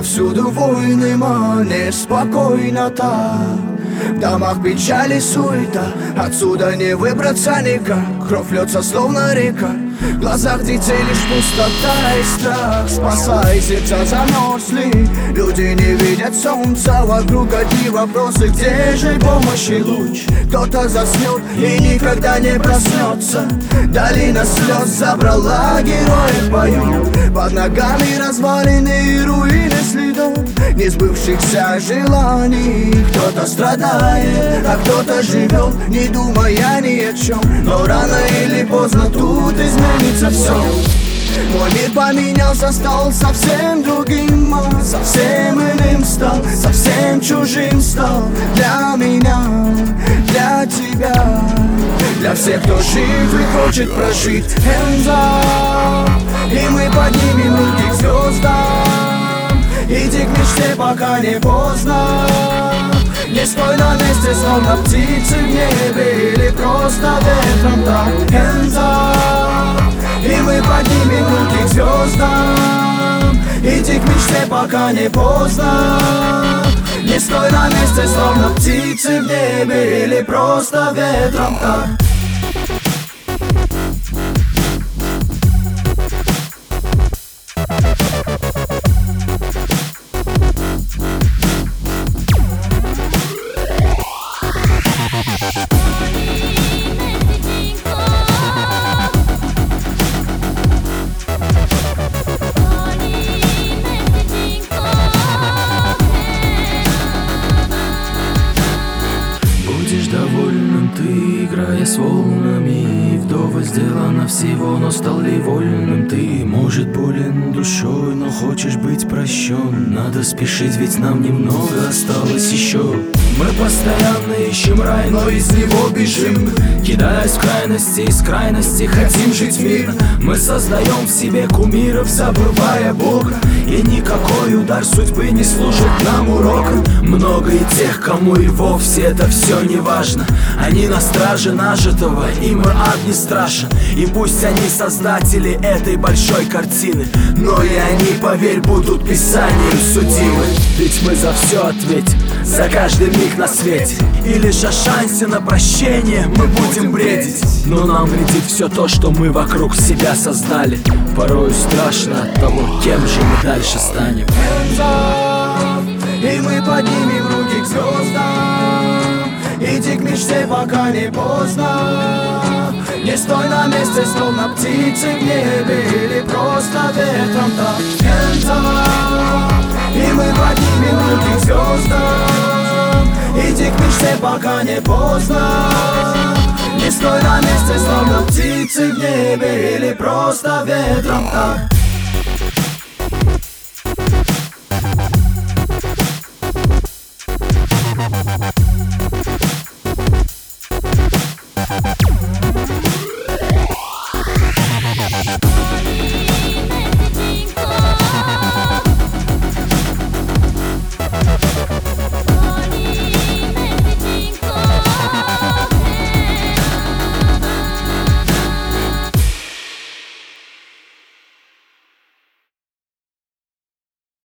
Повсюду войны, неспокойно так. В домах печали суета, отсюда не выбраться никак. Кровь льется словно река, в глазах детей лишь пустота и страх. Спасай, сердца замерзли, люди не видят солнца. Вокруг одни вопросы, где же помощь и луч? Кто-то заснет и никогда не проснется. Долина слез забрала, герои поют. Под ногами развалины и руины следов несбывшихся желаний. Кто-то страдает, а кто-то живет, не думая ни о чем. Но рано или поздно тут изменится все. Мой мир поменялся, стал совсем другим, совсем иным стал, совсем чужим стал. Для меня, для тебя, для всех, кто жив и хочет прожить. Hands up, и мы поднимем руки к звездам. Иди к мечте, пока не поздно. Не стой на месте, словно птицы в небе, или просто ветром так. Hands up, и мы поднимем руки к звездам. Иди к мечте, пока не поздно. Не стой на месте, словно птицы в небе, или просто ветром так. Будешь довольным ты, играя с волнами. Вдоволь сделано всего, но стал ли вольным ты? Может, болен душой, но хочешь быть прощен. Надо спешить, ведь нам немного осталось еще. Мы постоянно ищем рай, но из него бежим. Кидаясь в крайности, из крайности хотим жить мирно. Мы создаем в себе кумиров, забывая Бога. И никакой удар судьбы не служит нам уроком. Много и тех, кому и вовсе это все не важно. Они на страже нажитого, им ад не страшен. И пусть они создатели этой большой картины, но и они, поверь, будут писанием судимы. Ведь мы за все ответим, за каждый миг на свете. И лишь о шансе на прощение мы будем бредить. Но нам вредит все то, что мы вокруг себя создали. Порою страшно от того, кем же мы дальше станем. Hands up, и мы поднимем руки к звездам. Иди к мечте, пока не поздно. Не стой на месте, словно птицы в небе, или просто ветром так. Hands up, и мы поднимем руки к звездам. Иди к мечте, пока не поздно. Не стой на месте, словно птицы в небе, или просто ветром так.